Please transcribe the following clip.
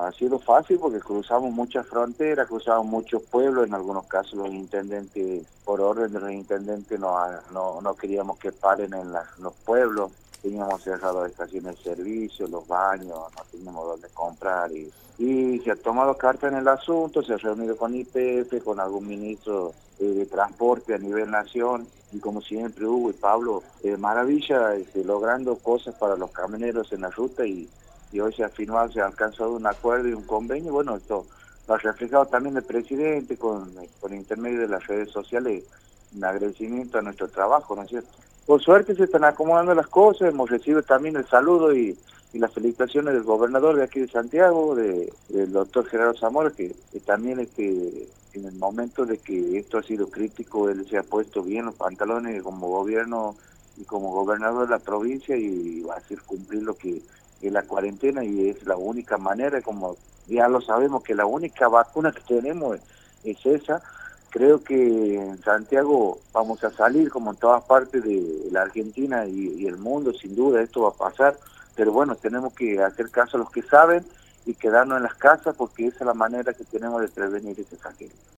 ha sido fácil porque cruzamos muchas fronteras, cruzamos muchos pueblos, en algunos casos los intendentes, por orden de los intendentes, no queríamos que paren en los pueblos, teníamos cerrado estaciones de servicio, los baños, no teníamos dónde comprar y se ha tomado carta en el asunto, se ha reunido con YPF, con algún ministro de transporte a nivel nación, y como siempre Hugo y Pablo, maravilla, logrando cosas para los camioneros en la ruta y hoy se ha firmado, se ha alcanzado un acuerdo y un convenio. Bueno, esto lo ha reflejado también el presidente con intermedio de las redes sociales, un agradecimiento a nuestro trabajo, ¿no es cierto? Por suerte se están acomodando las cosas, hemos recibido también el saludo y las felicitaciones del gobernador de aquí de Santiago, del doctor Gerardo Zamora, que también en el momento de que esto ha sido crítico, él se ha puesto bien los pantalones como gobierno y como gobernador de la provincia y va a hacer cumplir lo que es la cuarentena y es la única manera, como ya lo sabemos que la única vacuna que tenemos es esa. Creo que en Santiago vamos a salir como en todas partes de la Argentina y el mundo, sin duda esto va a pasar, pero bueno, tenemos que hacer caso a los que saben y quedarnos en las casas porque esa es la manera que tenemos de prevenir ese flagelo.